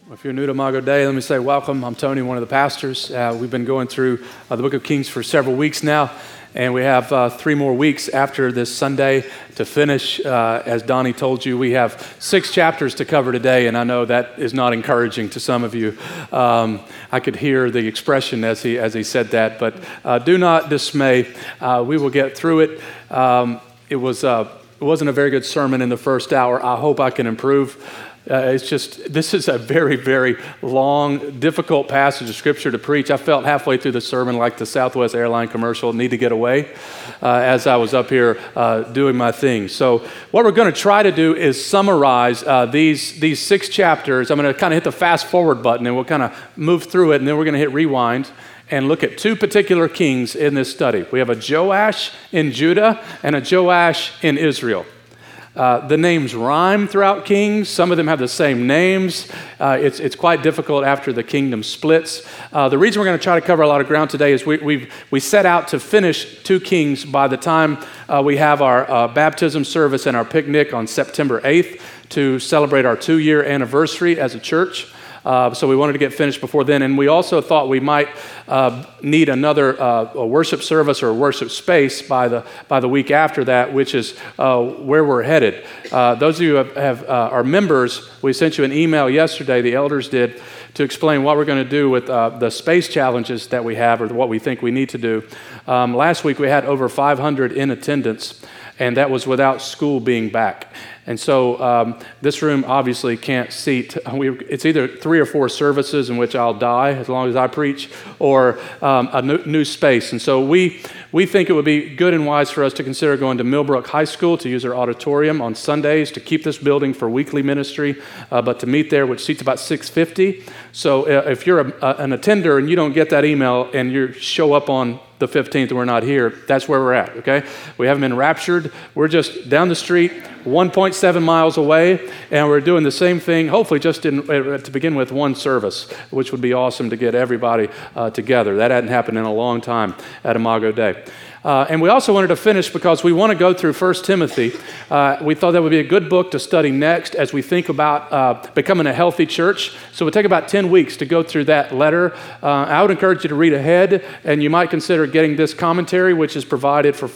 If you're new to Imago Dei, let me say welcome. I'm Tony, one of the pastors. We've been going through the Book of Kings for several weeks now, and we have 3 more weeks after this Sunday to finish. As Donnie told you, we have 6 chapters to cover today, and I know that is not encouraging to some of you. I could hear the expression as he said that, but do not dismay. We will get through it. It wasn't a very good sermon in the first hour. I hope I can improve. This is a very, very long, difficult passage of Scripture to preach. I felt halfway through the sermon like the Southwest Airline commercial, need to get away, as I was up here doing my thing. So what we're going to try to do is summarize these 6 chapters. I'm going to kind of hit the fast forward button, and we'll kind of move through it, and then we're going to hit rewind and look at 2 particular kings in this study. We have a Joash in Judah and a Joash in Israel. The names rhyme throughout Kings. Some of them have the same names. It's quite difficult after the kingdom splits. The reason we're going to try to cover a lot of ground today is we set out to finish 2 Kings by the time we have our baptism service and our picnic on September 8th to celebrate our 2-year anniversary as a church. So we wanted to get finished before then, and we also thought we might need another a worship service or a worship space by the week after that, which is where we're headed. Those of you who are members, we sent you an email yesterday, the elders did, to explain what we're going to do with the space challenges that we have or what we think we need to do. Last week we had over 500 in attendance, and that was without school being back. And so this room obviously can't seat. It's either 3 or 4 services in which I'll die as long as I preach, or a new space. And so we think it would be good and wise for us to consider going to Millbrook High School to use our auditorium on Sundays to keep this building for weekly ministry, but to meet there, which seats about 650. So if you're an attender and you don't get that email and you show up on the 15th and we're not here, that's where we're at, okay? We haven't been raptured. We're just down the street, 1.7 miles away, and we're doing the same thing, hopefully just to begin with, 1 service, which would be awesome to get everybody together. That hadn't happened in a long time at Imago Dei. And we also wanted to finish because we want to go through 1 Timothy. We thought that would be a good book to study next as we think about becoming a healthy church. So it would take about 10 weeks to go through that letter. I would encourage you to read ahead, and you might consider getting this commentary, which is provided for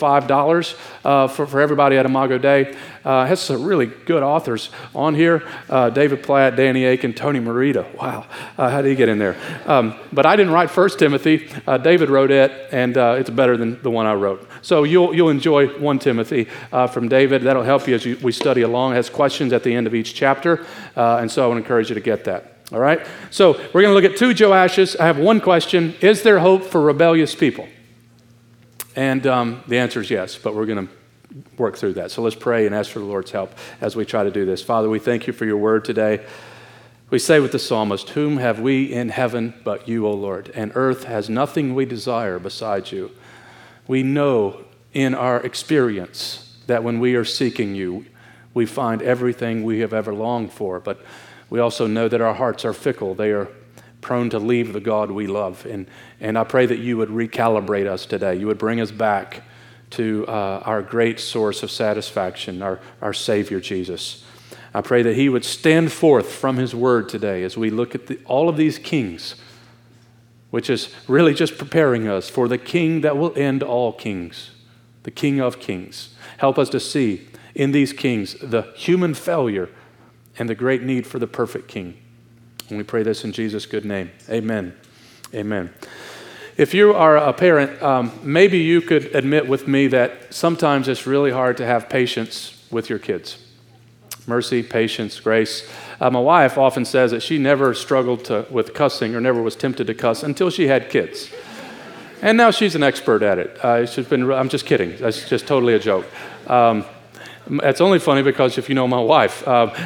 $5 for everybody at Imago Dei. It has some really good authors on here. David Platt, Danny Aiken, Tony Merida. Wow, how did he get in there? But I didn't write 1 Timothy. David wrote it, and it's better than the one I wrote. So you'll enjoy 1 Timothy from David. That'll help you as we study along. It has questions at the end of each chapter, and so I would encourage you to get that. All right? So we're going to look at 2 Joashes. I have one question. Is there hope for rebellious people? And the answer is yes, but we're going to work through that. So let's pray and ask for the Lord's help as we try to do this. Father, we thank you for your word today. We say with the psalmist, whom have we in heaven but you, O Lord? And earth has nothing we desire besides you. We know in our experience that when we are seeking you, we find everything we have ever longed for, but we also know that our hearts are fickle. They are prone to leave the God we love. And I pray that you would recalibrate us today. You would bring us back to our great source of satisfaction, our Savior, Jesus. I pray that he would stand forth from his word today as we look at all of these kings, which is really just preparing us for the king that will end all kings, the King of Kings. Help us to see in these kings the human failure and the great need for the perfect king. And we pray this in Jesus' good name. Amen. Amen. If you are a parent, maybe you could admit with me that sometimes it's really hard to have patience with your kids. Mercy, patience, grace. My wife often says that she never struggled with cussing or never was tempted to cuss until she had kids. And now she's an expert at it. I'm just kidding. That's just totally a joke. It's only funny because if you know my wife.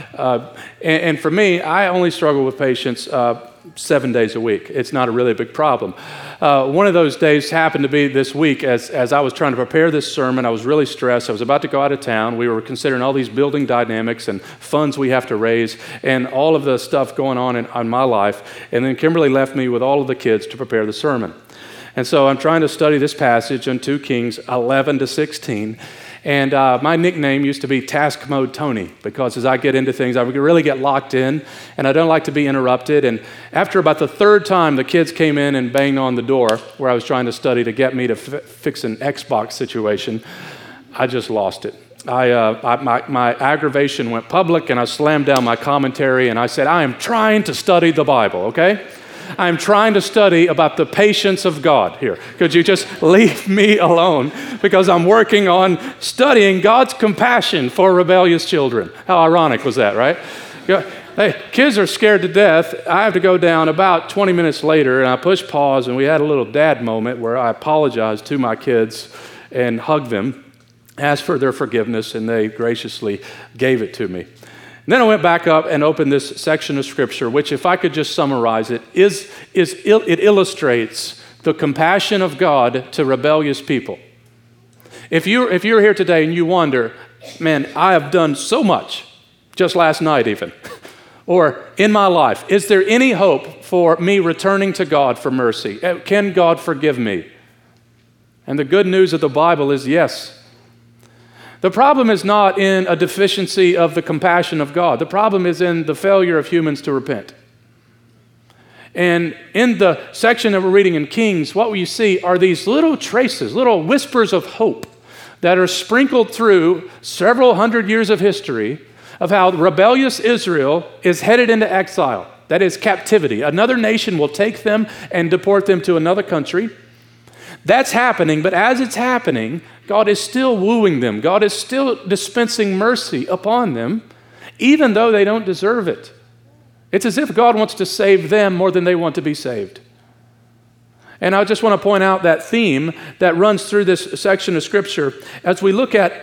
And for me, I only struggle with patience 7 days a week. It's not a really big problem. One of those days happened to be this week as I was trying to prepare this sermon. I was really stressed. I was about to go out of town. We were considering all these building dynamics and funds we have to raise and all of the stuff going on in my life. And then Kimberly left me with all of the kids to prepare the sermon. And so I'm trying to study this passage in 2 Kings 11 to 16. And my nickname used to be Task Mode Tony, because as I get into things, I really get locked in, and I don't like to be interrupted. And after about the third time, the kids came in and banged on the door where I was trying to study to get me to fix an Xbox situation. I just lost it. My aggravation went public, and I slammed down my commentary, and I said, I am trying to study the Bible, okay? I'm trying to study about the patience of God here. Could you just leave me alone? Because I'm working on studying God's compassion for rebellious children. How ironic was that, right? Hey, kids are scared to death. I have to go down about 20 minutes later, and I push pause, and we had a little dad moment where I apologized to my kids and hugged them, asked for their forgiveness, and they graciously gave it to me. And then I went back up and opened this section of Scripture, which, if I could just summarize it, it illustrates the compassion of God to rebellious people. If you're here today and you wonder, man, I have done so much, just last night even, or in my life, is there any hope for me returning to God for mercy? Can God forgive me? And the good news of the Bible is yes. The problem is not in a deficiency of the compassion of God. The problem is in the failure of humans to repent. And in the section that we're reading in Kings, what we see are these little traces, little whispers of hope that are sprinkled through several hundred years of history of how rebellious Israel is headed into exile. That is captivity. Another nation will take them and deport them to another country. That's happening, but as it's happening, God is still wooing them. God is still dispensing mercy upon them, even though they don't deserve it. It's as if God wants to save them more than they want to be saved. And I just want to point out that theme that runs through this section of Scripture as we look at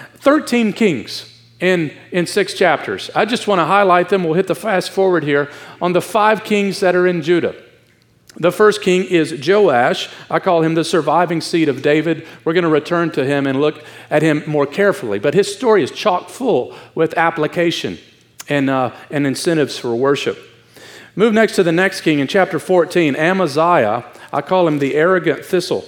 13 kings in 6 chapters. I just want to highlight them. We'll hit the fast forward here on the 5 kings that are in Judah. The first king is Joash. I call him the surviving seed of David. We're going to return to him and look at him more carefully. But his story is chock full with application and incentives for worship. Move next to the next king in chapter 14, Amaziah. I call him the arrogant thistle.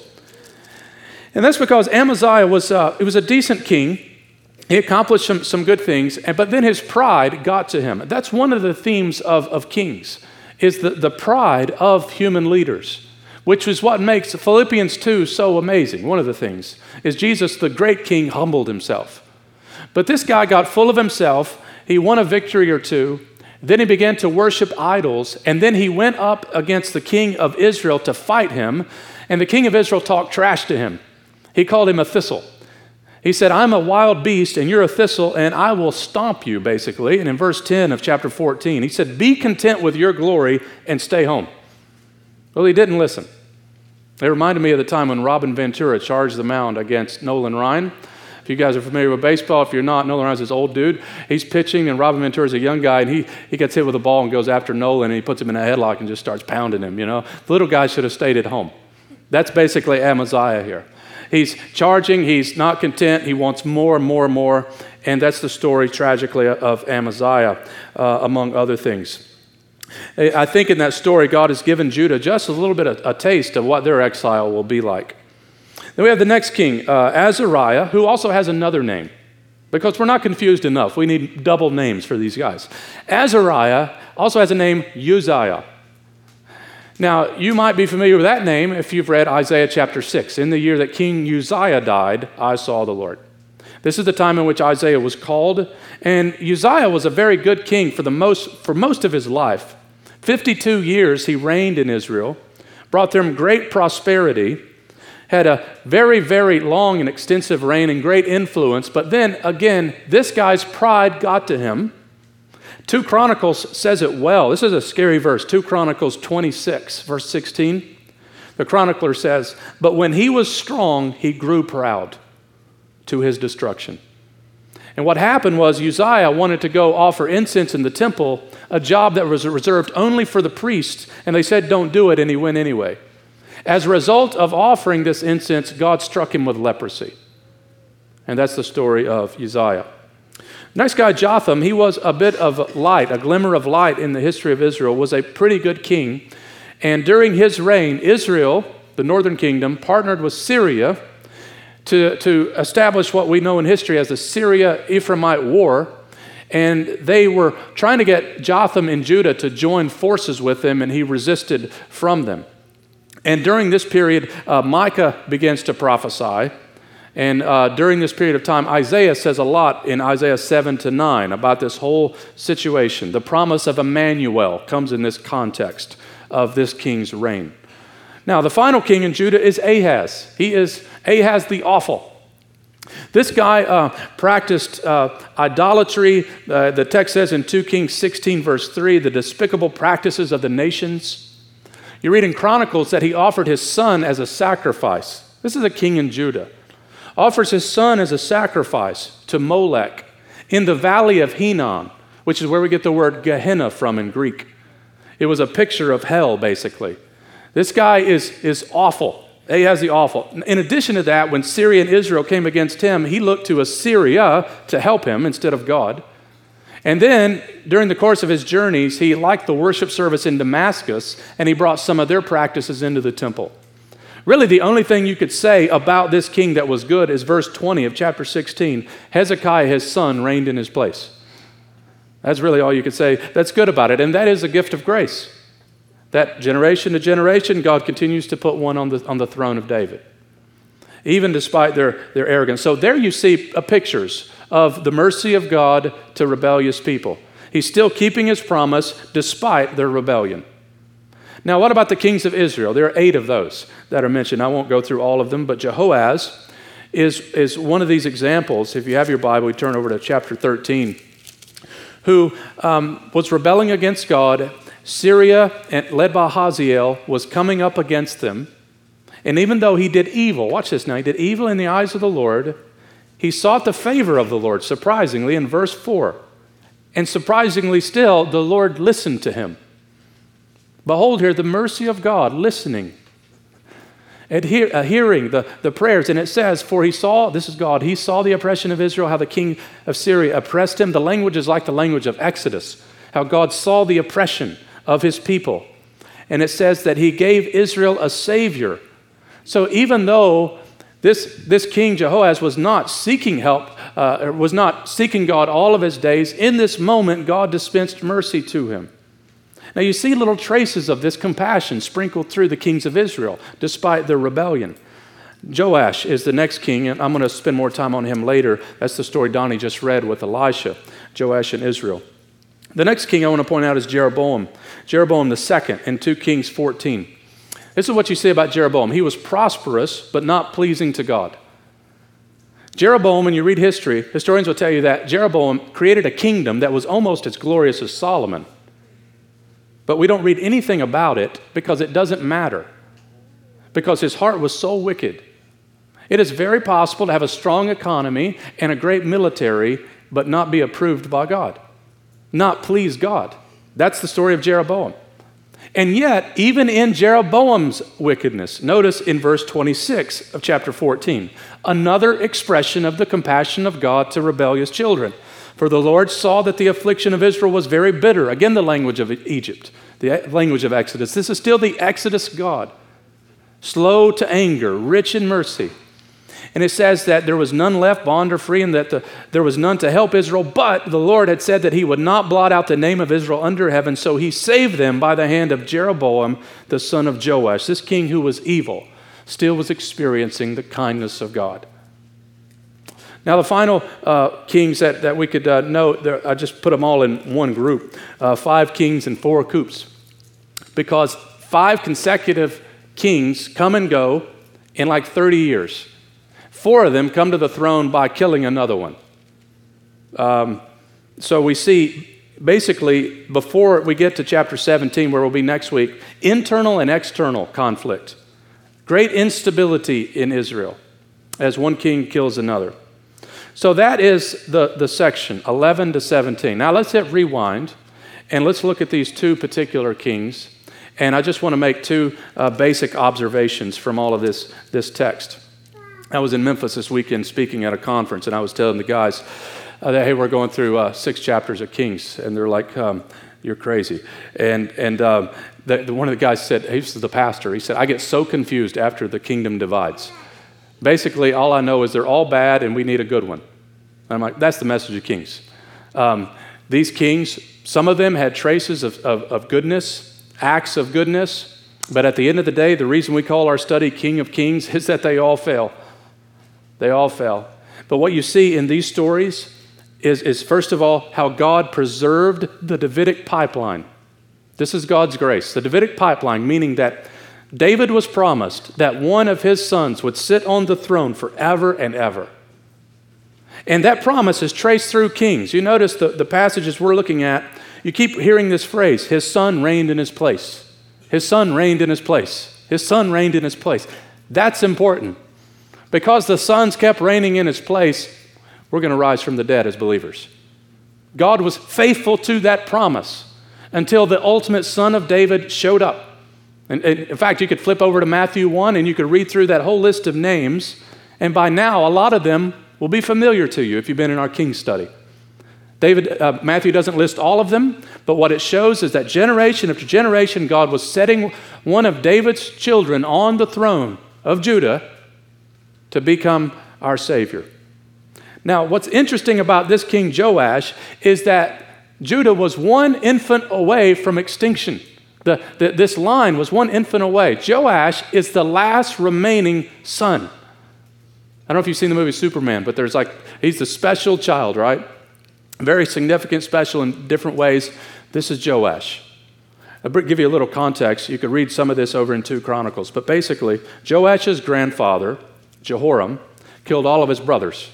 And that's because Amaziah was a decent king. He accomplished some good things, but then his pride got to him. That's one of the themes of kings, is the pride of human leaders, which is what makes Philippians 2 so amazing. One of the things is Jesus, the great king, humbled himself. But this guy got full of himself. He won a victory or two. Then he began to worship idols. And then he went up against the king of Israel to fight him. And the king of Israel talked trash to him. He called him a thistle. He said, I'm a wild beast and you're a thistle and I will stomp you, basically. And in verse 10 of chapter 14, he said, be content with your glory and stay home. Well, he didn't listen. It reminded me of the time when Robin Ventura charged the mound against Nolan Ryan. If you guys are familiar with baseball, if you're not, Nolan Ryan's this old dude. He's pitching and Robin Ventura's a young guy and he gets hit with a ball and goes after Nolan and he puts him in a headlock and just starts pounding him, you know. The little guy should have stayed at home. That's basically Amaziah here. He's charging, he's not content, he wants more and more and more, and that's the story, tragically, of Amaziah, among other things. I think in that story, God has given Judah just a little bit of a taste of what their exile will be like. Then we have the next king, Azariah, who also has another name, because we're not confused enough. We need double names for these guys. Azariah also has a name, Uzziah. Now, you might be familiar with that name if you've read Isaiah chapter 6. In the year that King Uzziah died, I saw the Lord. This is the time in which Isaiah was called, and Uzziah was a very good king for most of his life. 52 years he reigned in Israel, brought them great prosperity, had a very, very long and extensive reign and great influence, but then again, this guy's pride got to him. 2 Chronicles says it well. This is a scary verse. 2 Chronicles 26, verse 16. The chronicler says, but when he was strong, he grew proud to his destruction. And what happened was Uzziah wanted to go offer incense in the temple, a job that was reserved only for the priests, and they said, don't do it, and he went anyway. As a result of offering this incense, God struck him with leprosy. And that's the story of Uzziah. Next guy, Jotham, he was a bit of light, a glimmer of light in the history of Israel, was a pretty good king. And during his reign, Israel, the northern kingdom, partnered with Syria to establish what we know in history as the Syria-Ephraimite War. And they were trying to get Jotham in Judah to join forces with them, and he resisted from them. And during this period, Micah begins to prophesy. And during this period of time, Isaiah says a lot in Isaiah 7-9 about this whole situation. The promise of Emmanuel comes in this context of this king's reign. Now, the final king in Judah is Ahaz. He is Ahaz the Awful. This guy practiced idolatry. The text says in 2 Kings 16, verse 3, the despicable practices of the nations. You read in Chronicles that he offered his son as a sacrifice. This is a king in Judah. Offers his son as a sacrifice to Molech in the valley of Hinnom, which is where we get the word Gehenna from in Greek. It was a picture of hell, basically. This guy is awful. Ahaz the Awful. In addition to that, when Syria and Israel came against him, he looked to Assyria to help him instead of God. And then, during the course of his journeys, he liked the worship service in Damascus, and he brought some of their practices into the temple. Really, the only thing you could say about this king that was good is verse 20 of chapter 16. Hezekiah, his son, reigned in his place. That's really all you could say that's good about it, and that is a gift of grace. That generation to generation, God continues to put one on the throne of David, even despite their arrogance. So there you see pictures of the mercy of God to rebellious people. He's still keeping his promise despite their rebellion. Now, what about the kings of Israel? There are 8 of those that are mentioned. I won't go through all of them, but Jehoaz is one of these examples. If you have your Bible, we turn over to chapter 13, who was rebelling against God. Syria, led by Hazael, was coming up against them. And even though he did evil, watch this now, he did evil in the eyes of the Lord, he sought the favor of the Lord, surprisingly, in verse 4. And surprisingly still, the Lord listened to him. Behold here the mercy of God, listening, hearing the prayers. And it says, for he saw, this is God, he saw the oppression of Israel, how the king of Syria oppressed him. The language is like the language of Exodus, how God saw the oppression of his people. And it says that he gave Israel a savior. So even though this king Jehoaz was not seeking help, was not seeking God all of his days, in this moment God dispensed mercy to him. Now you see little traces of this compassion sprinkled through the kings of Israel, despite their rebellion. Joash is the next king, and I'm going to spend more time on him later. That's the story Donnie just read with Elisha, Joash in Israel. The next king I want to point out is Jeroboam. Jeroboam II in 2 Kings 14. This is what you see about Jeroboam. He was prosperous, but not pleasing to God. Jeroboam, when you read history, historians will tell you that Jeroboam created a kingdom that was almost as glorious as Solomon. But we don't read anything about it because it doesn't matter, because his heart was so wicked. It is very possible to have a strong economy and a great military, but not be approved by God, not please God. That's the story of Jeroboam. And yet, even in Jeroboam's wickedness, notice in verse 26 of chapter 14, another expression of the compassion of God to rebellious children. For the Lord saw that the affliction of Israel was very bitter. Again, the language of Egypt, the language of Exodus. This is still the Exodus God, slow to anger, rich in mercy. And it says that there was none left, bond or free, and that there was none to help Israel. But the Lord had said that he would not blot out the name of Israel under heaven, so he saved them by the hand of Jeroboam, the son of Joash. This king who was evil still was experiencing the kindness of God. Now, the final kings that we could note, I just put them all in one group, 5 kings and 4 coups, because 5 consecutive kings come and go in like 30 years. 4 of them come to the throne by killing another one. So we see, basically, before we get to chapter 17, where we'll be next week, internal and external conflict. Great instability in Israel as one king kills another. So that is the section, 11 to 17. Now let's hit rewind, and let's look at these 2 particular kings. And I just want to make 2 basic observations from all of this text. I was in Memphis this weekend speaking at a conference, and I was telling the guys that, hey, we're going through 6 chapters of Kings. And they're like, you're crazy. And one of the guys said, he was the pastor, he said, I get so confused after the kingdom divides. Basically, all I know is they're all bad and we need a good one. I'm like, that's the message of Kings. These kings, some of them had traces of goodness, acts of goodness, but at the end of the day, the reason we call our study King of Kings is that they all fell. They all fell. But what you see in these stories is first of all, how God preserved the Davidic pipeline. This is God's grace. The Davidic pipeline, meaning that David was promised that one of his sons would sit on the throne forever and ever. And that promise is traced through Kings. You notice the passages we're looking at, you keep hearing this phrase, his son reigned in his place. His son reigned in his place. His son reigned in his place. That's important. Because the sons kept reigning in his place, we're going to rise from the dead as believers. God was faithful to that promise until the ultimate son of David showed up. And in fact, you could flip over to Matthew 1 and you could read through that whole list of names. And by now, a lot of them will be familiar to you if you've been in our King study. Matthew doesn't list all of them, but what it shows is that generation after generation, God was setting one of David's children on the throne of Judah to become our Savior. Now, what's interesting about this King Joash is that Judah was one infant away from extinction. This line was one infant away. Joash is the last remaining son. I don't know if you've seen the movie Superman, but he's the special child, right? Very significant, special in different ways. This is Joash. I'll give you a little context. You could read some of this over in 2 Chronicles. But basically, Joash's grandfather, Jehoram, killed all of his brothers.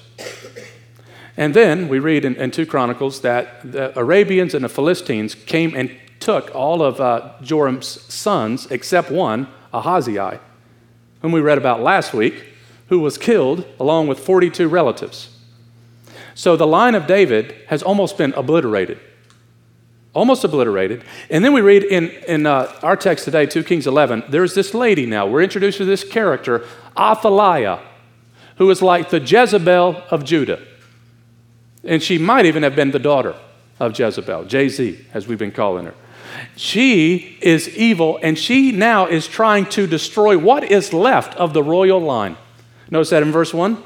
And then we read in 2 Chronicles that the Arabians and the Philistines came and took all of Joram's sons, except one, Ahaziah, whom we read about last week, who was killed along with 42 relatives. So the line of David has almost been obliterated. Almost obliterated. And then we read in our text today, 2 Kings 11, there's this lady now. We're introduced to this character, Athaliah, who is like the Jezebel of Judah. And she might even have been the daughter of Jezebel, JZ, as we've been calling her. She is evil, and she now is trying to destroy what is left of the royal line. Notice that in verse 1.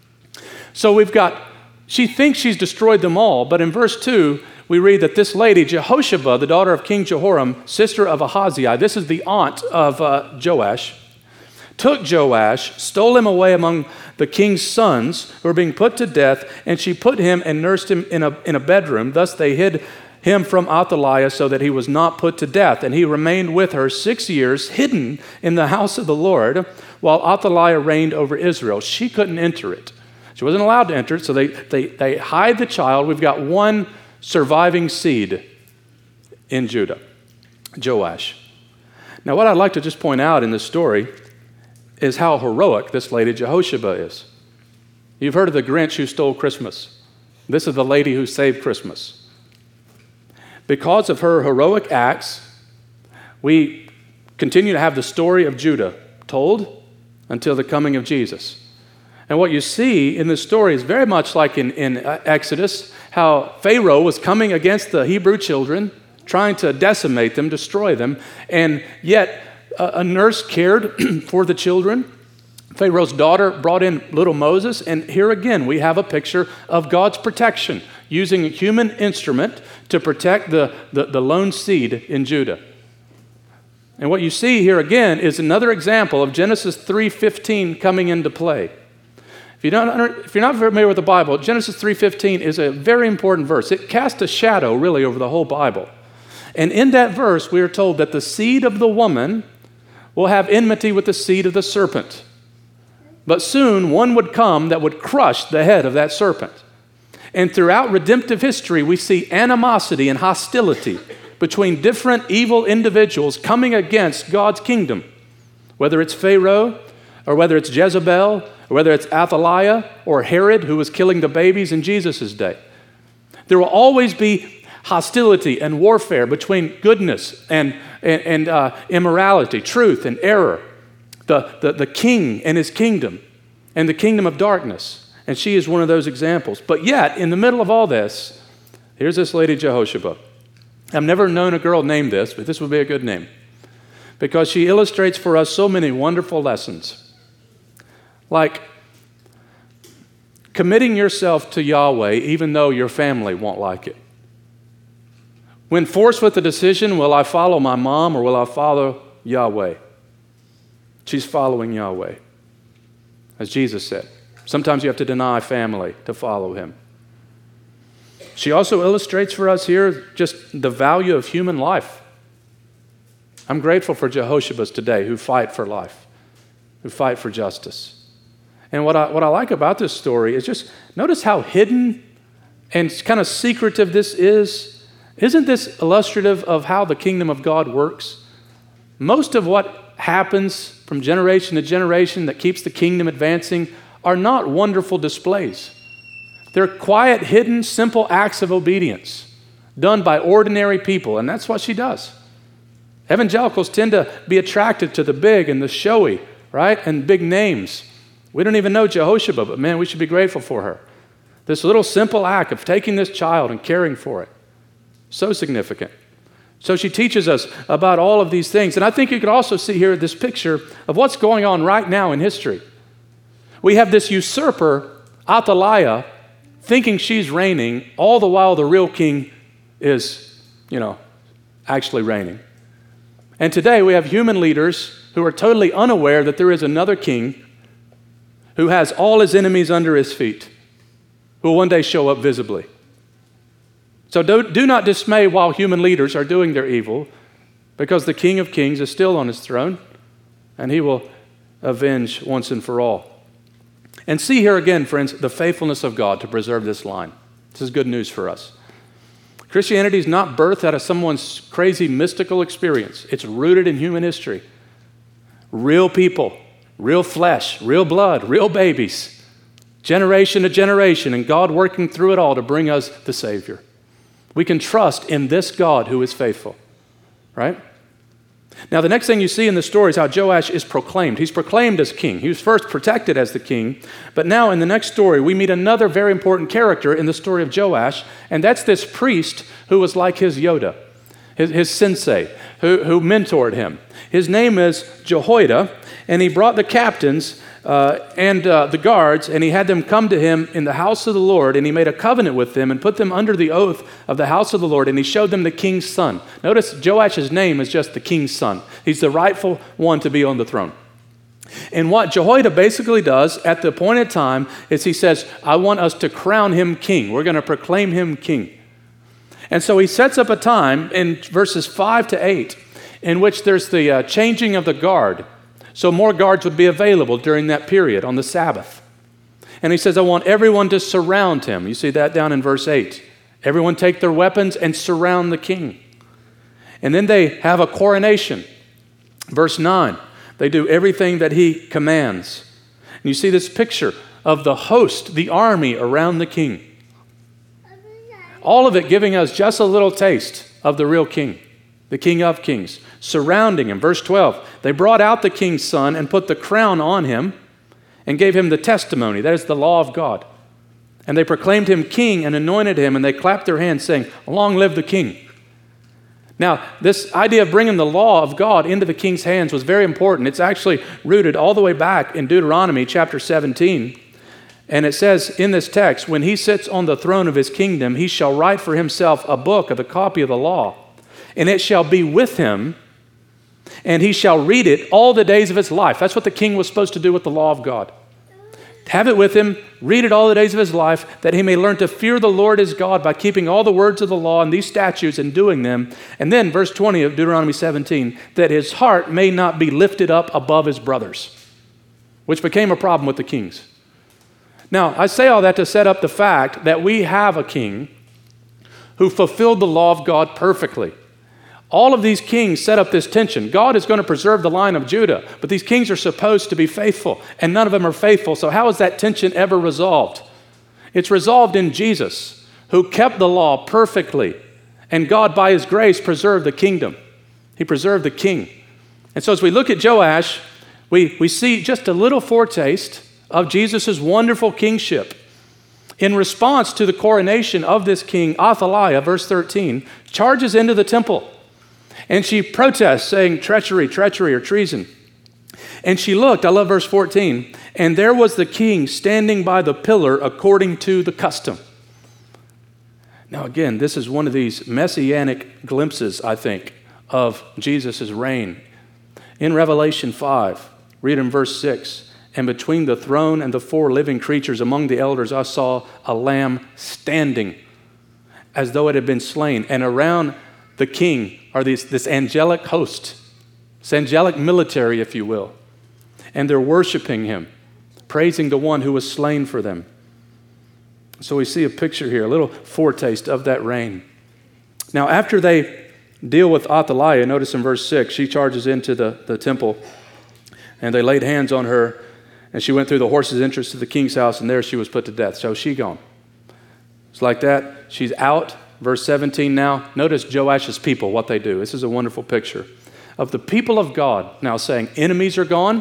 So she thinks she's destroyed them all, but in verse 2, we read that this lady, Jehosheba, the daughter of King Jehoram, sister of Ahaziah, this is the aunt of Joash, took Joash, stole him away among the king's sons who were being put to death, and she put him and nursed him in a bedroom. Thus they hid him from Athaliah so that he was not put to death. And he remained with her 6 years, hidden in the house of the Lord, while Athaliah reigned over Israel. She couldn't enter it. She wasn't allowed to enter it, so they hide the child. We've got one surviving seed in Judah, Joash. Now, what I'd like to just point out in this story is how heroic this lady Jehosheba is. You've heard of the Grinch who stole Christmas. This is the lady who saved Christmas. Because of her heroic acts, we continue to have the story of Judah told until the coming of Jesus. And what you see in this story is very much like in Exodus, how Pharaoh was coming against the Hebrew children, trying to decimate them, destroy them, and yet a nurse cared for the children. Pharaoh's daughter brought in little Moses, and here again we have a picture of God's protection, using a human instrument to protect the lone seed in Judah. And what you see here again is another example of Genesis 3:15 coming into play. If you're not familiar with the Bible, Genesis 3:15 is a very important verse. It casts a shadow really over the whole Bible. And in that verse, we are told that the seed of the woman will have enmity with the seed of the serpent. But soon one would come that would crush the head of that serpent. And throughout redemptive history, we see animosity and hostility between different evil individuals coming against God's kingdom, whether it's Pharaoh, or whether it's Jezebel, or whether it's Athaliah, or Herod, who was killing the babies in Jesus' day. There will always be hostility and warfare between goodness and immorality, truth and error, the king and his kingdom, and the kingdom of darkness. And she is one of those examples. But yet, in the middle of all this, here's this lady Jehosheba. I've never known a girl named this, but this would be a good name, because she illustrates for us so many wonderful lessons. Like committing yourself to Yahweh even though your family won't like it. When forced with the decision, will I follow my mom or will I follow Yahweh? She's following Yahweh, as Jesus said. Sometimes you have to deny family to follow him. She also illustrates for us here just the value of human life. I'm grateful for Jehoshabbas today who fight for life, who fight for justice. And what I like about this story is just notice how hidden and kind of secretive this is. Isn't this illustrative of how the kingdom of God works? Most of what happens from generation to generation that keeps the kingdom advancing are not wonderful displays. They're quiet, hidden, simple acts of obedience done by ordinary people, and that's what she does. Evangelicals tend to be attracted to the big and the showy, right? And big names. We don't even know Jehoshaphat, but man, we should be grateful for her. This little simple act of taking this child and caring for it. So significant. So she teaches us about all of these things. And I think you could also see here this picture of what's going on right now in history. We have this usurper, Athaliah, thinking she's reigning, all the while the real king is, actually reigning. And today we have human leaders who are totally unaware that there is another king who has all his enemies under his feet, who will one day show up visibly. So do not dismay while human leaders are doing their evil, because the King of Kings is still on his throne, and he will avenge once and for all. And see here again, friends, the faithfulness of God to preserve this line. This is good news for us. Christianity is not birthed out of someone's crazy mystical experience. It's rooted in human history. Real people, real flesh, real blood, real babies, generation to generation, and God working through it all to bring us the Savior. We can trust in this God who is faithful, right? Now, the next thing you see in the story is how Joash is proclaimed. He's proclaimed as king. He was first protected as the king, but now in the next story, we meet another very important character in the story of Joash, and that's this priest who was like his Yoda, his sensei, who mentored him. His name is Jehoiada, and he brought the captains and the guards, and he had them come to him in the house of the Lord, and he made a covenant with them and put them under the oath of the house of the Lord, and he showed them the king's son. Notice Joash's name is just the king's son. He's the rightful one to be on the throne. And what Jehoiada basically does at the appointed time is he says, I want us to crown him king. We're going to proclaim him king. And so he sets up a time in verses 5 to 8 in which there's the changing of the guard. So more guards would be available during that period on the Sabbath. And he says, I want everyone to surround him. You see that down in verse 8. Everyone take their weapons and surround the king. And then they have a coronation. Verse 9, they do everything that he commands. And you see this picture of the host, the army around the king. All of it giving us just a little taste of the real king, the King of Kings, surrounding him. Verse 12, they brought out the king's son and put the crown on him and gave him the testimony. That is the law of God. And they proclaimed him king and anointed him, and they clapped their hands saying, long live the king. Now, this idea of bringing the law of God into the king's hands was very important. It's actually rooted all the way back in Deuteronomy chapter 17. And it says in this text, when he sits on the throne of his kingdom, he shall write for himself a book of the copy of the law, and it shall be with him, and he shall read it all the days of his life. That's what the king was supposed to do with the law of God. Have it with him, read it all the days of his life, that he may learn to fear the Lord his God by keeping all the words of the law and these statutes and doing them. And then verse 20 of Deuteronomy 17, that his heart may not be lifted up above his brothers, which became a problem with the kings. Now, I say all that to set up the fact that we have a king who fulfilled the law of God perfectly. All of these kings set up this tension. God is going to preserve the line of Judah, but these kings are supposed to be faithful, and none of them are faithful. So how is that tension ever resolved? It's resolved in Jesus, who kept the law perfectly, and God, by his grace, preserved the kingdom. He preserved the king. And so as we look at Joash, we see just a little foretaste of Jesus' wonderful kingship. In response to the coronation of this king, Athaliah, verse 13, charges into the temple. And she protests, saying treachery, treachery, or treason. And she looked, I love verse 14, and there was the king standing by the pillar according to the custom. Now again, this is one of these messianic glimpses, I think, of Jesus' reign. In Revelation 5, read in verse 6, and between the throne and the four living creatures among the elders, I saw a lamb standing as though it had been slain. And around the king are this angelic host, this angelic military, if you will. And they're worshiping him, praising the one who was slain for them. So we see a picture here, a little foretaste of that reign. Now, after they deal with Athaliah, notice in verse 6, she charges into the temple, and they laid hands on her, and she went through the horse's entrance to the king's house, and there she was put to death. So she gone. It's like that. She's out. Verse 17 now. Notice Joash's people, what they do. This is a wonderful picture of the people of God now saying, enemies are gone.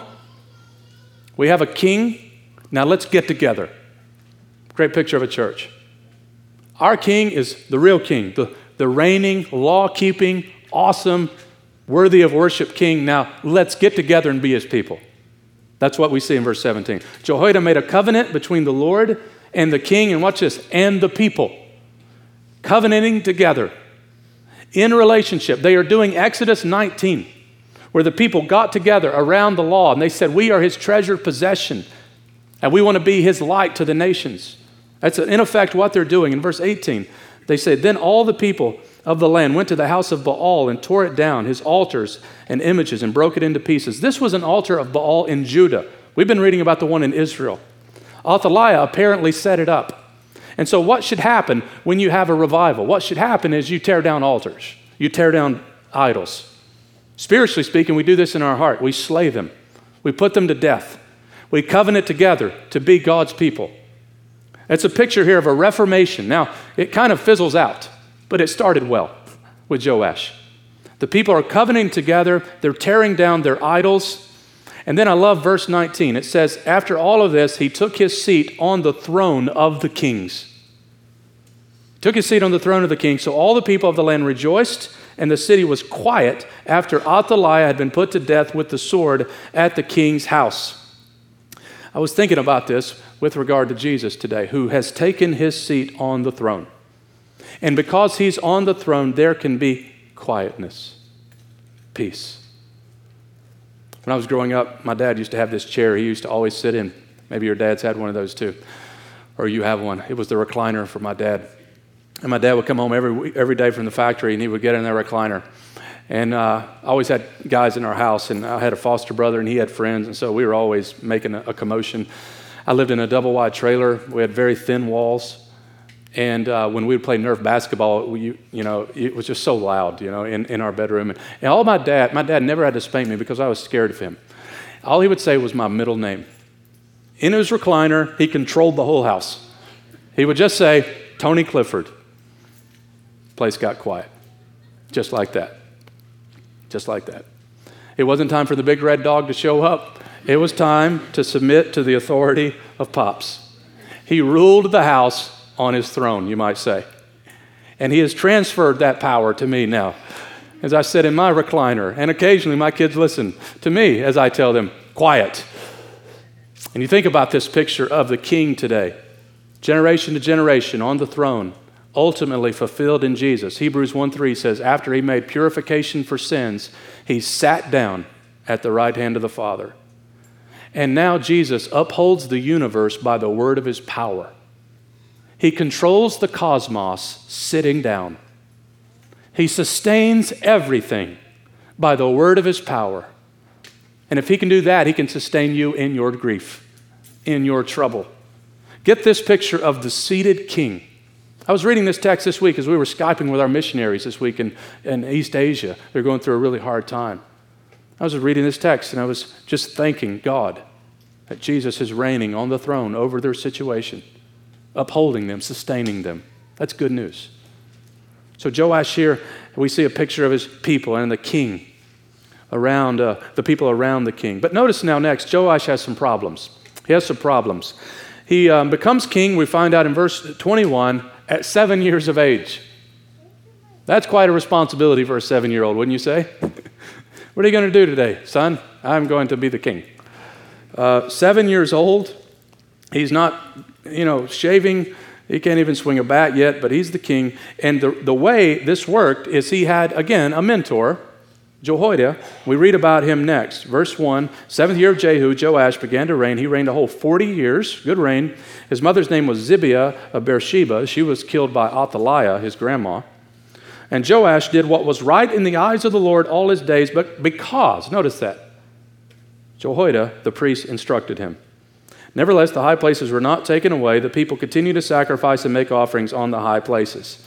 We have a king. Now let's get together. Great picture of a church. Our king is the real king, the reigning, law-keeping, awesome, worthy of worship king. Now let's get together and be his people. That's what we see in verse 17. Jehoiada made a covenant between the Lord and the king, and watch this, and the people. Covenanting together in relationship. They are doing Exodus 19, where the people got together around the law, and they said, we are his treasured possession, and we want to be his light to the nations. That's in effect what they're doing. In verse 18, they say, then all the people of the land went to the house of Baal and tore it down, his altars and images, and broke it into pieces. This was an altar of Baal in Judah. We've been reading about the one in Israel. Athaliah apparently set it up. And so what should happen when you have a revival? What should happen is you tear down altars. You tear down idols. Spiritually speaking, we do this in our heart. We slay them. We put them to death. We covenant together to be God's people. It's a picture here of a reformation. Now, it kind of fizzles out, but it started well with Joash. The people are covenanting together. They're tearing down their idols. And then I love verse 19. It says, after all of this, he took his seat on the throne of the kings. Took his seat on the throne of the king. So all the people of the land rejoiced, and the city was quiet after Athaliah had been put to death with the sword at the king's house. I was thinking about this with regard to Jesus today, who has taken his seat on the throne. And because he's on the throne, there can be quietness, peace. When I was growing up, my dad used to have this chair he used to always sit in. Maybe your dad's had one of those too, or you have one. It was the recliner for my dad. And my dad would come home every day from the factory, and he would get in that recliner. And I always had guys in our house, and I had a foster brother, and he had friends, and so we were always making a commotion. I lived in a double-wide trailer. We had very thin walls. And when we would play Nerf basketball, it was just so loud, in our bedroom. And my dad never had to spank me because I was scared of him. All he would say was my middle name. In his recliner, he controlled the whole house. He would just say, Tony Clifford. Place got quiet. Just like that. Just like that. It wasn't time for the big red dog to show up. It was time to submit to the authority of Pops. He ruled the house on his throne, you might say. And he has transferred that power to me now. As I sit in my recliner, and occasionally my kids listen to me as I tell them, quiet. And you think about this picture of the king today, generation to generation on the throne, ultimately fulfilled in Jesus. Hebrews 1:3 says, after he made purification for sins, he sat down at the right hand of the Father. And now Jesus upholds the universe by the word of his power. He controls the cosmos sitting down. He sustains everything by the word of his power. And if he can do that, he can sustain you in your grief, in your trouble. Get this picture of the seated king. I was reading this text this week as we were Skyping with our missionaries this week in East Asia. They're going through a really hard time. I was reading this text and I was just thanking God that Jesus is reigning on the throne over their situation, upholding them, sustaining them. That's good news. So Joash here, we see a picture of his people and the king around, the people around the king. But notice now next, Joash has some problems. He has some problems. He becomes king, we find out in verse 21, at 7 years of age. That's quite a responsibility for a 7-year-old, wouldn't you say? What are you going to do today, son? I'm going to be the king. 7 years old. He's not, shaving. He can't even swing a bat yet, but he's the king. And the way this worked is he had, again, a mentor, Jehoiada. We read about him next. Verse 1, 7th year of Jehu, Joash began to reign. He reigned a whole 40 years. Good reign. His mother's name was Zibiah of Beersheba. She was killed by Athaliah, his grandma. And Joash did what was right in the eyes of the Lord all his days, but because, notice that, Jehoiada, the priest, instructed him. Nevertheless, the high places were not taken away. The people continued to sacrifice and make offerings on the high places.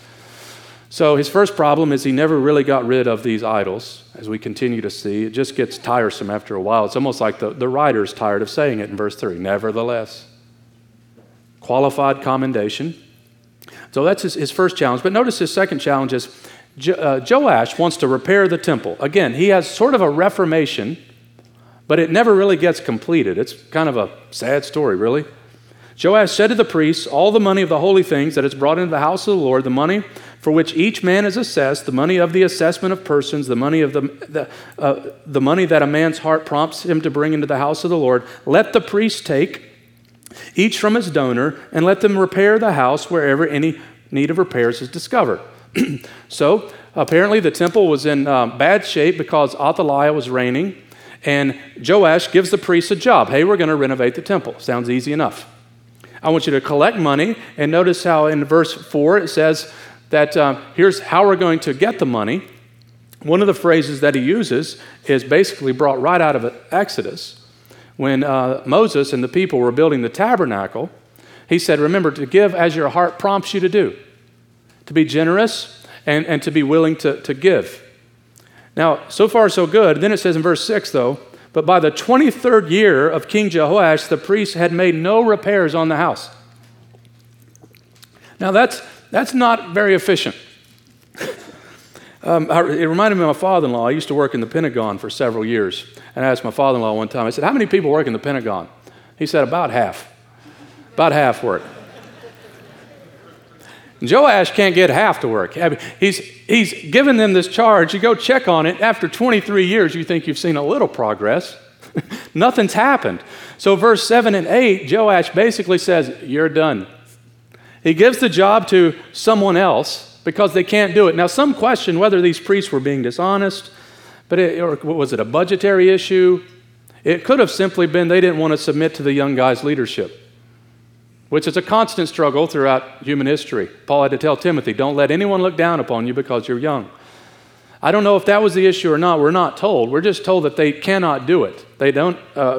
So his first problem is he never really got rid of these idols, as we continue to see. It just gets tiresome after a while. It's almost like the writer's tired of saying it in verse 3. Nevertheless. Qualified commendation. So that's his first challenge. But notice his second challenge is Joash wants to repair the temple. Again, he has sort of a reformation, but it never really gets completed. It's kind of a sad story, really. Joash said to the priests, all the money of the holy things that is brought into the house of the Lord, the money for which each man is assessed, the money of the assessment of persons, the money of the money that a man's heart prompts him to bring into the house of the Lord, let the priests take, each from his donor, and let them repair the house wherever any need of repairs is discovered. So apparently the temple was in bad shape because Athaliah was reigning, and Joash gives the priests a job. Hey, we're going to renovate the temple. Sounds easy enough. I want you to collect money, and notice how in verse 4 it says that here's how we're going to get the money. One of the phrases that he uses is basically brought right out of Exodus. When Moses and the people were building the tabernacle, he said, remember to give as your heart prompts you to do, to be generous and to be willing to give. Now, so far so good. Then it says in verse 6, though, but by the 23rd year of King Jehoash, the priests had made no repairs on the house. Now, that's not very efficient. It reminded me of my father-in-law. I used to work in the Pentagon for several years. And I asked my father-in-law one time, I said, how many people work in the Pentagon? He said, about half. About half work. And Joash can't get half to work. He's given them this charge. You go check on it. After 23 years, you think you've seen a little progress. Nothing's happened. So verse 7 and 8, Joash basically says, you're done. He gives the job to someone else because they can't do it. Now, some question whether these priests were being dishonest, or was it a budgetary issue? It could have simply been they didn't want to submit to the young guy's leadership, which is a constant struggle throughout human history. Paul had to tell Timothy, don't let anyone look down upon you because you're young. I don't know if that was the issue or not. We're not told. We're just told that they cannot do it. They don't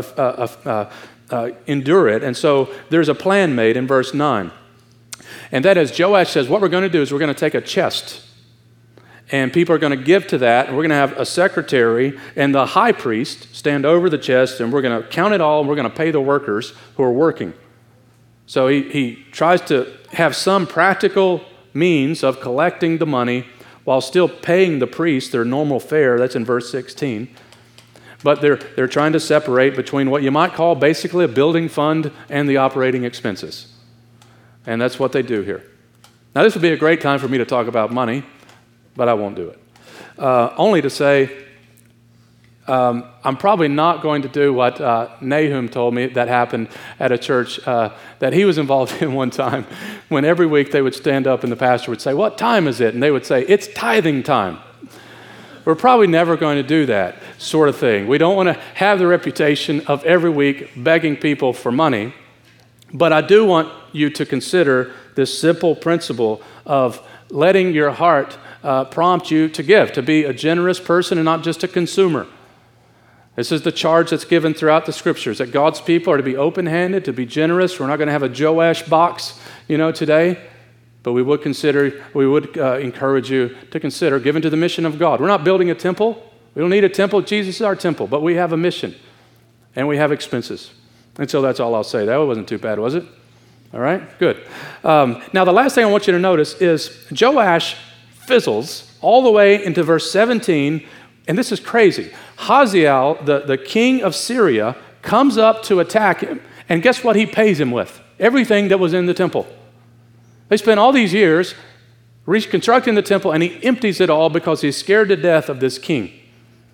endure it. And so there's a plan made in verse 9. And that is, Joash says, what we're going to do is we're going to take a chest, and people are going to give to that, and we're going to have a secretary and the high priest stand over the chest, and we're going to count it all, and we're going to pay the workers who are working. So he tries to have some practical means of collecting the money while still paying the priests their normal fare. That's in verse 16. But they're trying to separate between what you might call basically a building fund and the operating expenses. And that's what they do here. Now, this would be a great time for me to talk about money, but I won't do it. Only to say, I'm probably not going to do what Nahum told me that happened at a church that he was involved in one time, when every week they would stand up and the pastor would say, what time is it? And they would say, it's tithing time. We're probably never going to do that sort of thing. We don't want to have the reputation of every week begging people for money, but I do want you to consider this simple principle of letting your heart prompt you to give, to be a generous person and not just a consumer. This is the charge that's given throughout the scriptures, that God's people are to be open-handed, to be generous. We're not going to have a Joash box, today, but we would encourage you to consider giving to the mission of God. We're not building a temple. We don't need a temple. Jesus is our temple, but we have a mission, and we have expenses. And so that's all I'll say. That wasn't too bad, was it? All right, good. Now, the last thing I want you to notice is Joash fizzles all the way into verse 17, and this is crazy. Hazael, the king of Syria, comes up to attack him, and guess what he pays him with? Everything that was in the temple. They spent all these years reconstructing the temple, and he empties it all because he's scared to death of this king.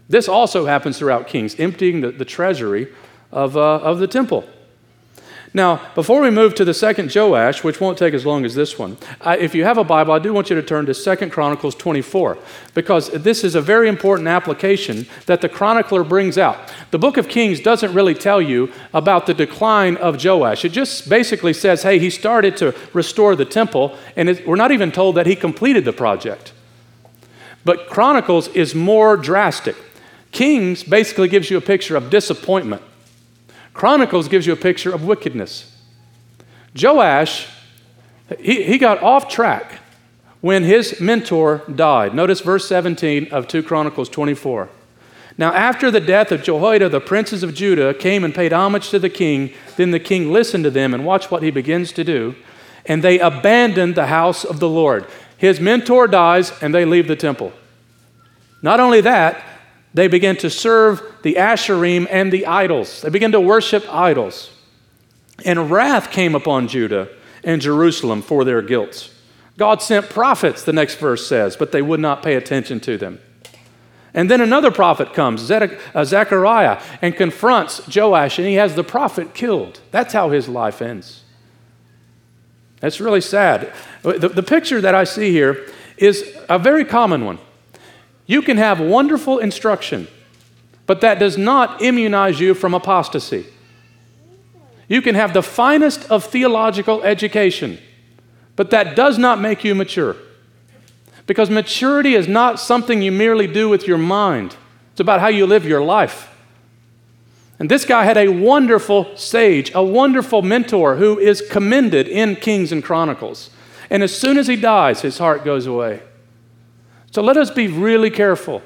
This also happens throughout Kings, emptying the treasury of the temple. Now, before we move to the second Joash, which won't take as long as this one, if you have a Bible, I do want you to turn to 2 Chronicles 24, because this is a very important application that the chronicler brings out. The book of Kings doesn't really tell you about the decline of Joash. It just basically says, hey, he started to restore the temple, and we're not even told that he completed the project. But Chronicles is more drastic. Kings basically gives you a picture of disappointment. Chronicles gives you a picture of wickedness. Joash, he got off track when his mentor died. Notice verse 17 of 2 Chronicles 24. Now after the death of Jehoiada, the princes of Judah came and paid homage to the king. Then the king listened to them, and watch what he begins to do. And they abandoned the house of the Lord. His mentor dies, and they leave the temple. Not only that, they began to serve the Asherim and the idols. They began to worship idols. And wrath came upon Judah and Jerusalem for their guilt. God sent prophets, the next verse says, but they would not pay attention to them. And then another prophet comes, Zechariah, and confronts Joash, and he has the prophet killed. That's how his life ends. That's really sad. The picture that I see here is a very common one. You can have wonderful instruction, but that does not immunize you from apostasy. You can have the finest of theological education, but that does not make you mature. Because maturity is not something you merely do with your mind. It's about how you live your life. And this guy had a wonderful sage, a wonderful mentor who is commended in Kings and Chronicles. And as soon as he dies, his heart goes away. So let us be really careful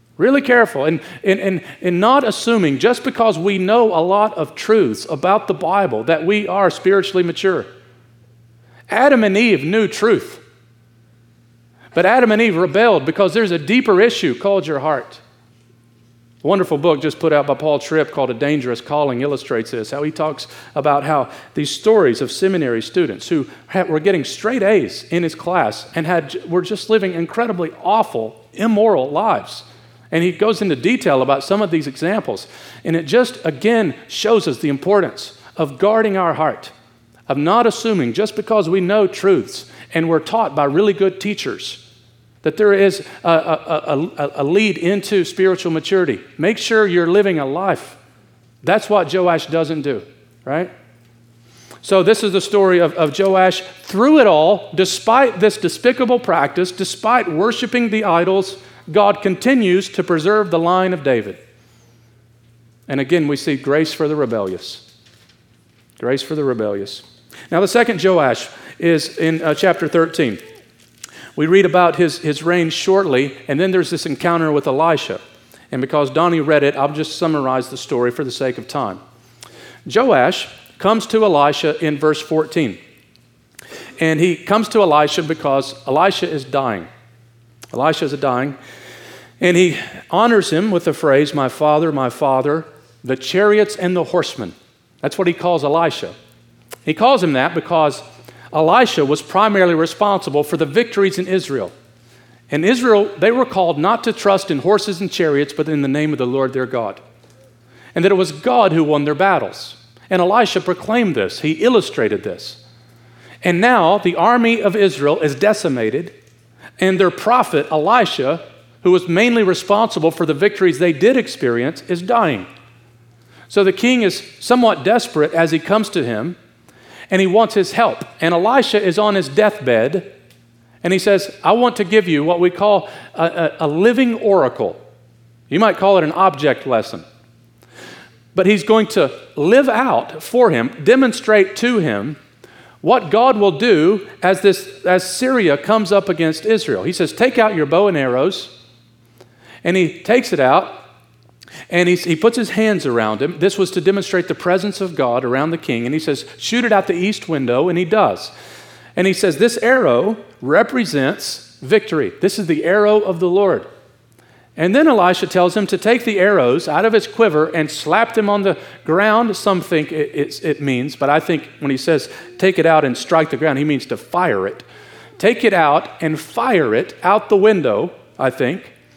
in not assuming just because we know a lot of truths about the Bible that we are spiritually mature. Adam and Eve knew truth, but Adam and Eve rebelled because there's a deeper issue called your heart. A wonderful book just put out by Paul Tripp called A Dangerous Calling illustrates this, how he talks about how these stories of seminary students who were getting straight A's in his class and were just living incredibly awful, immoral lives. And he goes into detail about some of these examples. And it just, again, shows us the importance of guarding our heart, of not assuming just because we know truths and we're taught by really good teachers that there is a lead into spiritual maturity. Make sure you're living a life. That's what Joash doesn't do, right? So this is the story of Joash. Through it all, despite this despicable practice, despite worshiping the idols, God continues to preserve the line of David. And again, we see grace for the rebellious. Grace for the rebellious. Now the second Joash is in chapter 13. We read about his reign shortly, and then there's this encounter with Elisha. And because Donnie read it, I'll just summarize the story for the sake of time. Joash comes to Elisha in verse 14. And he comes to Elisha because Elisha is dying. Elisha is dying. And he honors him with the phrase, my father, the chariots and the horsemen. That's what he calls Elisha. He calls him that because Elisha was primarily responsible for the victories in Israel. In Israel, they were called not to trust in horses and chariots, but in the name of the Lord their God. And that it was God who won their battles. And Elisha proclaimed this. He illustrated this. And now the army of Israel is decimated, and their prophet Elisha, who was mainly responsible for the victories they did experience, is dying. So the king is somewhat desperate as he comes to him, and he wants his help. And Elisha is on his deathbed, and he says, I want to give you what we call a living oracle. You might call it an object lesson. But he's going to live out for him, demonstrate to him what God will do as Syria comes up against Israel. He says, take out your bow and arrows. And he takes it out, and he puts his hands around him. This was to demonstrate the presence of God around the king. And he says, shoot it out the east window, and he does. And he says, this arrow represents victory. This is the arrow of the Lord. And then Elisha tells him to take the arrows out of his quiver and slap them on the ground. Some think it means, but I think when he says take it out and strike the ground, he means to fire it. Take it out and fire it out the window, I think,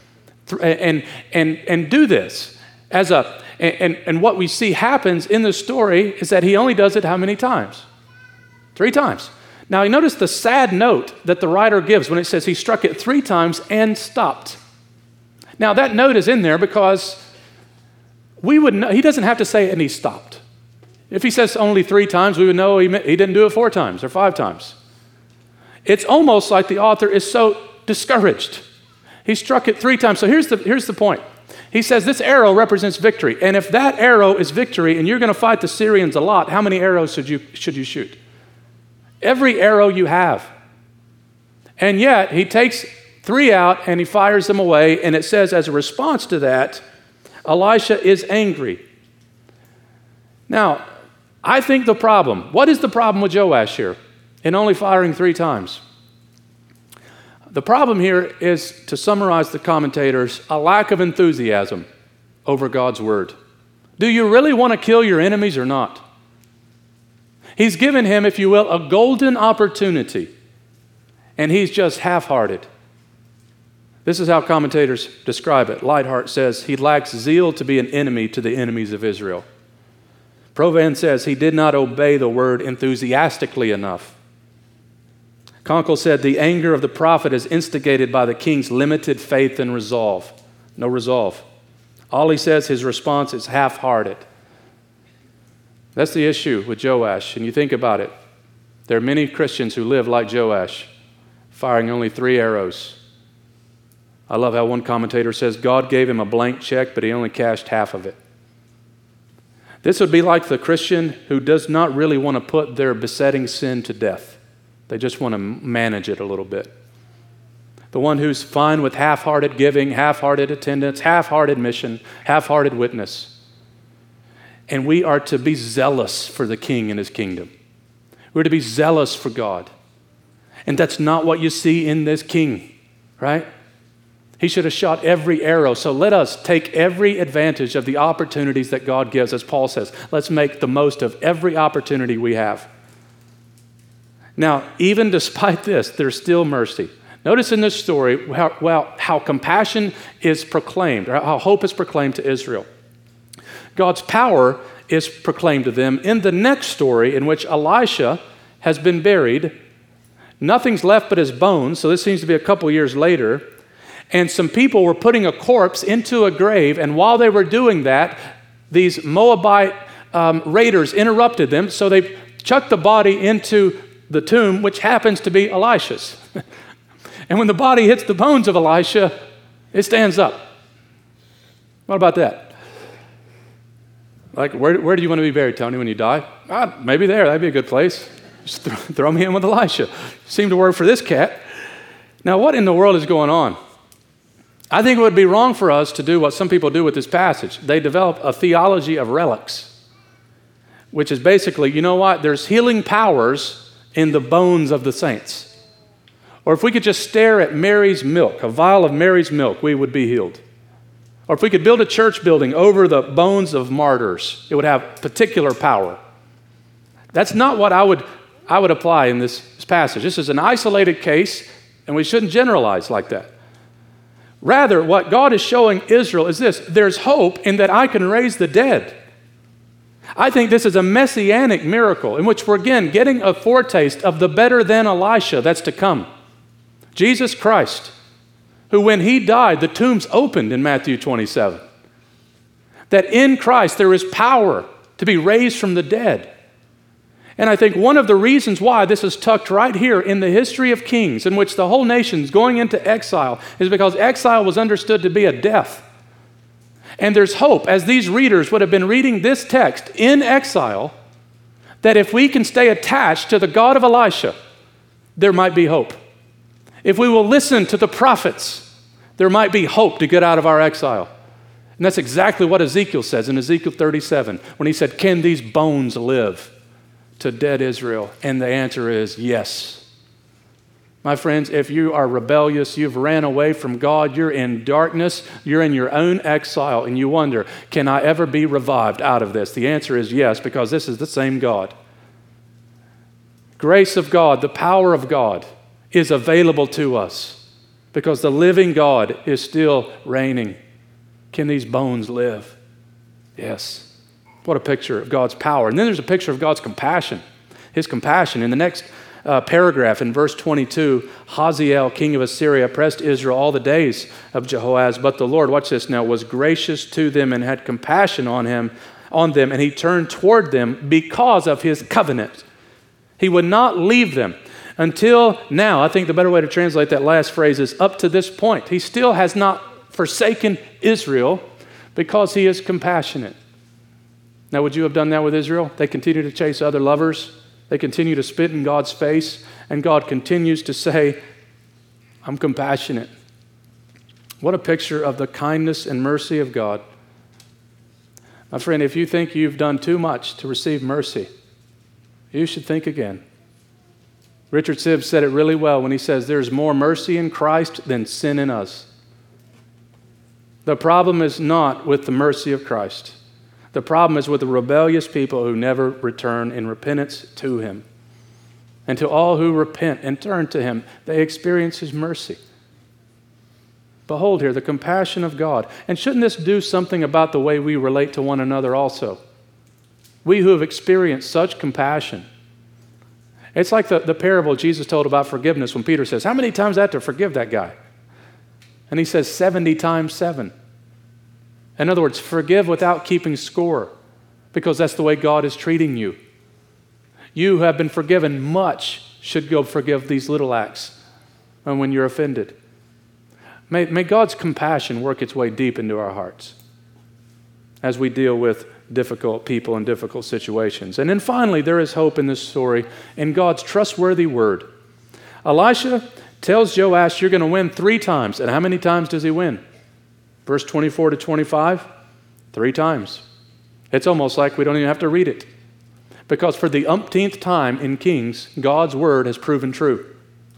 and do this and what we see happens in the story is that he only does it how many times? 3 times. Now, you notice the sad note that the writer gives when it says he struck it 3 times and stopped. Now, that note is in there because we would know, he doesn't have to say, and he stopped. If he says only 3 times, we would know he didn't do it 4 times or 5 times. It's almost like the author is so discouraged. He struck it 3 times. So here's the point. He says this arrow represents victory. And if that arrow is victory and you're going to fight the Syrians a lot, how many arrows should you shoot? Every arrow you have. And yet he takes 3 out and he fires them away. And it says as a response to that, Elisha is angry. Now, I think what is the problem with Joash here in only firing 3 times? The problem here is, to summarize the commentators, a lack of enthusiasm over God's word. Do you really want to kill your enemies or not? He's given him, if you will, a golden opportunity, and he's just half-hearted. This is how commentators describe it. Lightheart says, he lacks zeal to be an enemy to the enemies of Israel. Provan says, he did not obey the word enthusiastically enough. Conkle said, the anger of the prophet is instigated by the king's limited faith and resolve. No resolve. All he says, his response is half-hearted. That's the issue with Joash. And you think about it. There are many Christians who live like Joash, firing only 3 arrows. I love how one commentator says, God gave him a blank check, but he only cashed half of it. This would be like the Christian who does not really want to put their besetting sin to death. They just want to manage it a little bit. The one who's fine with half-hearted giving, half-hearted attendance, half-hearted mission, half-hearted witness. And we are to be zealous for the king and his kingdom. We're to be zealous for God. And that's not what you see in this king, right? He should have shot every arrow. So let us take every advantage of the opportunities that God gives, as Paul says. Let's make the most of every opportunity we have. Now, even despite this, there's still mercy. Notice in this story how compassion is proclaimed, or how hope is proclaimed to Israel. God's power is proclaimed to them in the next story, in which Elisha has been buried. Nothing's left but his bones, so this seems to be a couple years later. And some people were putting a corpse into a grave, and while they were doing that, these Moabite raiders interrupted them, so they chucked the body into the tomb, which happens to be Elisha's. And when the body hits the bones of Elisha, it stands up. What about that? Like, where do you want to be buried, Tony, when you die? Maybe there. That'd be a good place. Just throw me in with Elisha. Seemed to work for this cat. Now, what in the world is going on? I think it would be wrong for us to do what some people do with this passage. They develop a theology of relics, which is basically, you know what? There's healing powers in the bones of the saints. Or if we could just stare at Mary's milk, a vial of Mary's milk, we would be healed. Or if we could build a church building over the bones of martyrs, it would have particular power. That's not what I would apply in this passage. This is an isolated case, and we shouldn't generalize like that. Rather, what God is showing Israel is this: there's hope in that I can raise the dead. I think this is a messianic miracle in which we're again getting a foretaste of the better than Elisha that's to come. Jesus Christ, who when he died, the tombs opened in Matthew 27. That in Christ there is power to be raised from the dead. And I think one of the reasons why this is tucked right here in the history of Kings, in which the whole nation's going into exile, is because exile was understood to be a death. And there's hope, as these readers would have been reading this text in exile, that if we can stay attached to the God of Elisha, there might be hope. If we will listen to the prophets, there might be hope to get out of our exile. And that's exactly what Ezekiel says in Ezekiel 37, when he said, "Can these bones live?" to dead Israel. And the answer is yes. My friends, if you are rebellious, you've ran away from God, you're in darkness, you're in your own exile, and you wonder, can I ever be revived out of this? The answer is yes, because this is the same God. Grace of God, the power of God, is available to us because the living God is still reigning. Can these bones live? Yes. What a picture of God's power. And then there's a picture of God's compassion. His compassion. In the next paragraph, in verse 22, Hazael, king of Assyria, oppressed Israel all the days of Jehoahaz. But the Lord, watch this now, was gracious to them and had compassion on them, and he turned toward them because of his covenant. He would not leave them until now. I think the better way to translate that last phrase is up to this point. He still has not forsaken Israel because he is compassionate. Now, would you have done that with Israel? They continue to chase other lovers. They continue to spit in God's face, and God continues to say, I'm compassionate. What a picture of the kindness and mercy of God. My friend, if you think you've done too much to receive mercy, you should think again. Richard Sibbes said it really well when he says, there's more mercy in Christ than sin in us. The problem is not with the mercy of Christ. The problem is with the rebellious people who never return in repentance to him. And to all who repent and turn to him, they experience his mercy. Behold here the compassion of God. And shouldn't this do something about the way we relate to one another also? We who have experienced such compassion. It's like the parable Jesus told about forgiveness when Peter says, how many times I have to forgive that guy? And he says 70 times 7. In other words, forgive without keeping score, because that's the way God is treating you. You who have been forgiven much should go forgive these little acts when you're offended. May God's compassion work its way deep into our hearts as we deal with difficult people and difficult situations. And then finally, there is hope in this story in God's trustworthy word. Elisha tells Joash, you're going to win 3 times. And how many times does he win? Verse 24 to 25, 3 times. It's almost like we don't even have to read it. Because for the umpteenth time in Kings, God's word has proven true.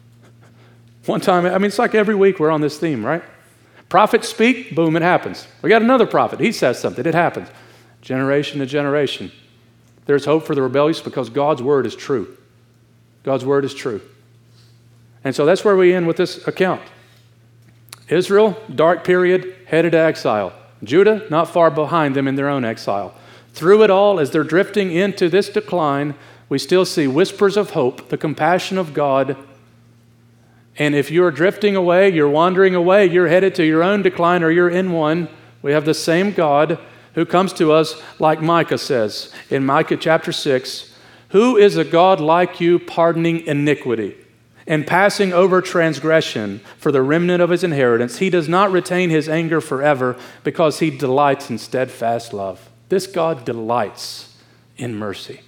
One time, it's like every week we're on this theme, right? Prophets speak, boom, it happens. We got another prophet, he says something, it happens. Generation to generation. There's hope for the rebellious because God's word is true. God's word is true. And so that's where we end with this account. Israel, dark period, headed to exile. Judah, not far behind them in their own exile. Through it all, as they're drifting into this decline, we still see whispers of hope, the compassion of God. And if you're drifting away, you're wandering away, you're headed to your own decline or you're in one, we have the same God who comes to us like Micah says in Micah chapter 6, who is a God like you pardoning iniquity and passing over transgression for the remnant of his inheritance? He does not retain his anger forever because he delights in steadfast love. This God delights in mercy.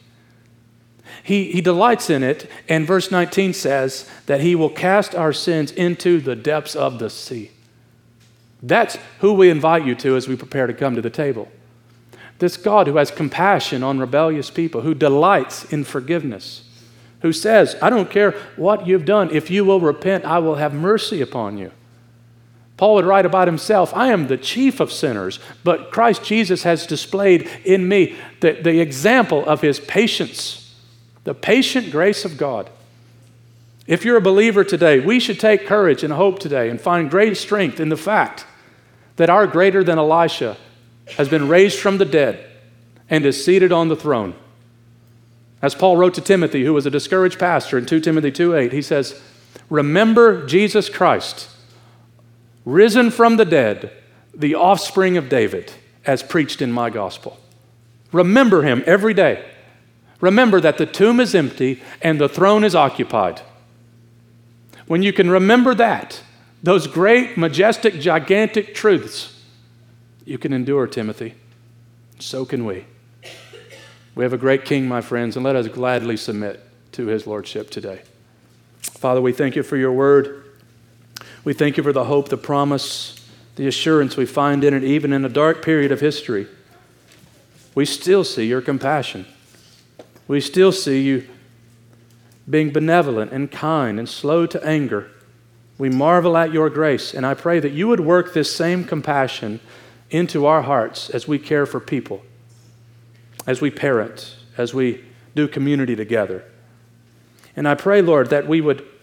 He delights in it, and verse 19 says that he will cast our sins into the depths of the sea. That's who we invite you to as we prepare to come to the table. This God who has compassion on rebellious people, who delights in forgiveness, who says, I don't care what you've done. If you will repent, I will have mercy upon you. Paul would write about himself, I am the chief of sinners, but Christ Jesus has displayed in me the example of his patience, the patient grace of God. If you're a believer today, we should take courage and hope today and find great strength in the fact that our greater than Elisha has been raised from the dead and is seated on the throne. As Paul wrote to Timothy, who was a discouraged pastor in 2 Timothy 2:8, he says, remember Jesus Christ, risen from the dead, the offspring of David, as preached in my gospel. Remember him every day. Remember that the tomb is empty and the throne is occupied. When you can remember that, those great, majestic, gigantic truths, you can endure, Timothy. So can we. We have a great King, my friends, and let us gladly submit to his lordship today. Father, we thank you for your word. We thank you for the hope, the promise, the assurance we find in it, even in a dark period of history. We still see your compassion. We still see you being benevolent and kind and slow to anger. We marvel at your grace, and I pray that you would work this same compassion into our hearts as we care for people, as we parent, as we do community together. And I pray, Lord, that we would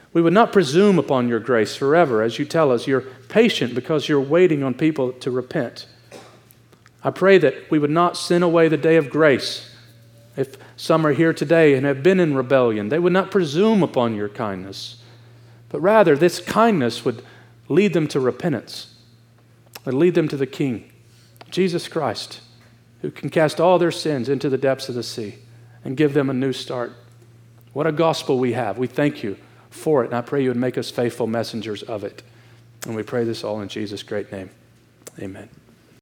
We would not presume upon your grace forever. As you tell us, you're patient because you're waiting on people to repent. I pray that we would not sin away the day of grace. If some are here today and have been in rebellion, they would not presume upon your kindness, but rather this kindness would lead them to repentance, would lead them to the King, Jesus Christ, who can cast all their sins into the depths of the sea and give them a new start. What a gospel we have. We thank you for it, and I pray you would make us faithful messengers of it. And we pray this all in Jesus' great name. Amen.